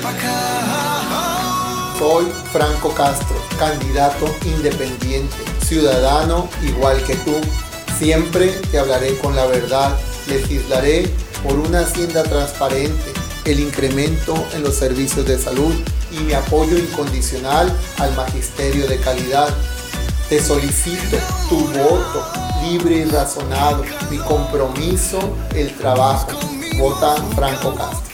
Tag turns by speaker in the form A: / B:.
A: Soy Franco Castro, candidato independiente, ciudadano igual que tú. Siempre te hablaré con la verdad, legislaré por una hacienda transparente, el incremento en los servicios de salud y mi apoyo incondicional al magisterio de calidad. Te solicito tu voto libre y razonado, mi compromiso, el trabajo. Vota Franco Castro.